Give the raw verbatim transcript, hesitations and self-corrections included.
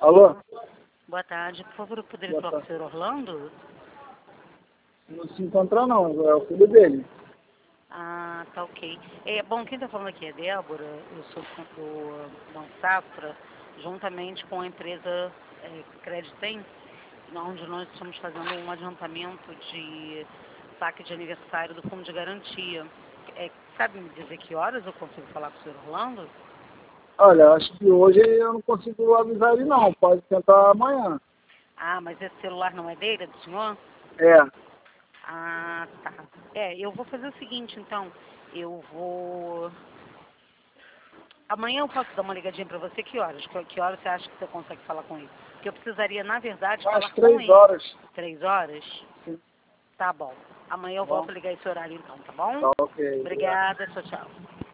Alô? Boa tarde. Por favor, eu poderia Boa falar com o tarde. senhor Orlando? Não se encontra não, é o filho dele. Ah, tá ok. É, bom, quem está falando aqui é Débora, eu sou do Banco Safra, juntamente com a empresa é, Creditem, onde nós estamos fazendo um adiantamento de saque de aniversário do Fundo de Garantia. É, sabe me dizer que horas eu consigo falar com o senhor Orlando? Olha, acho que hoje eu não consigo avisar ele não, pode tentar amanhã. Ah, mas esse celular não é dele, é do senhor? É, Ah, tá. É, eu vou fazer o seguinte, então. Eu vou... Amanhã eu posso dar uma ligadinha pra você. Que horas? Que que horas você acha que você consegue falar com ele? Porque eu precisaria, na verdade, umas falar com três ele. horas. Três horas? Sim, Tá bom. Amanhã eu tá bom? volto a ligar esse horário então, tá bom? Tá ok, obrigado. Obrigada, tchau, tchau.